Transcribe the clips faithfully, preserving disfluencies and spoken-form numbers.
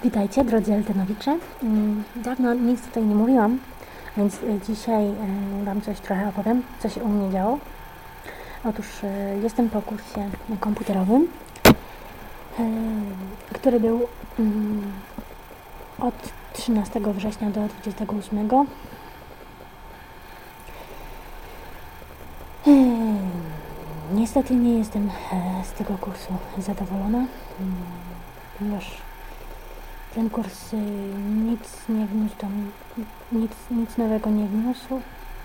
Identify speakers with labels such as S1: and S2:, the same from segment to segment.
S1: Witajcie, drodzy Eltenowicze. Dawno nic tutaj nie mówiłam, więc dzisiaj Wam coś trochę opowiem, co się u mnie działo. Otóż jestem po kursie komputerowym, który był od trzynastego września do dwudziestego ósmego. Niestety nie jestem z tego kursu zadowolona, ponieważ ten kurs nic nie wniósł tam, nic, nic nowego nie wniósł.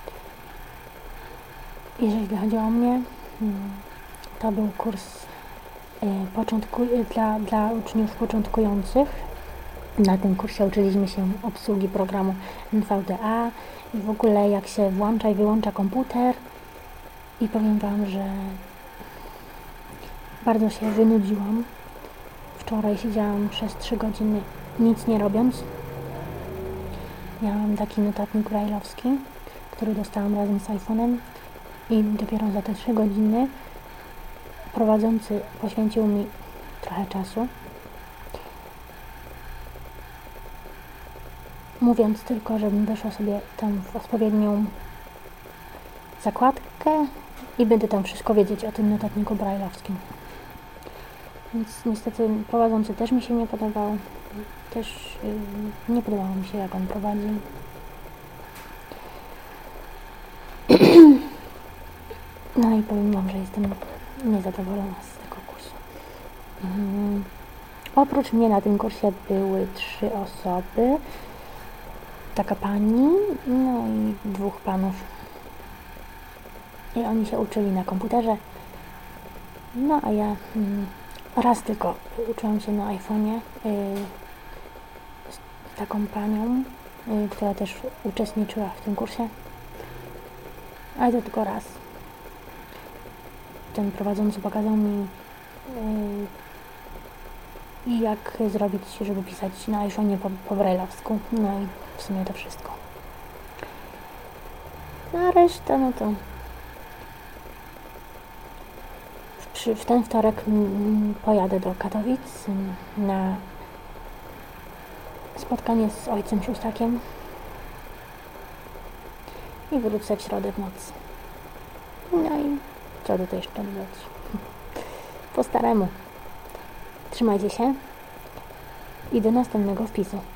S1: Jeżeli chodzi o mnie, to był kurs początku, dla, dla uczniów początkujących. Na tym kursie uczyliśmy się obsługi programu N V D A i w ogóle jak się włącza i wyłącza komputer. I powiem Wam, że bardzo się wynudziłam. Wczoraj siedziałam przez trzy godziny nic nie robiąc. Miałam taki notatnik braille'owski, który dostałam razem z iPhone'em i dopiero za te trzy godziny prowadzący poświęcił mi trochę czasu, mówiąc tylko, żebym weszła sobie tam w odpowiednią zakładkę i będę tam wszystko wiedzieć o tym notatniku braille'owskim. Więc niestety prowadzący też mi się nie podobał. Też yy, nie podobało mi się, jak on prowadzi. No i powiem Wam, że jestem niezadowolona z tego kursu. Yy. Oprócz mnie na tym kursie były trzy osoby. Taka pani, no i dwóch panów. I oni się uczyli na komputerze. No a ja mm, raz tylko uczyłam się na iPhone'ie yy, z taką panią, yy, która też uczestniczyła w tym kursie. Ale to tylko raz. Ten prowadzący pokazał mi yy, jak zrobić, żeby pisać na iPhone'ie po, po braille'owsku. No i w sumie to wszystko. A reszta, no to w ten wtorek pojadę do Katowic na spotkanie z ojcem Szóstakiem i wrócę w środę w nocy. No i co tutaj jeszcze dodać? Po staremu. Trzymajcie się i do następnego wpisu.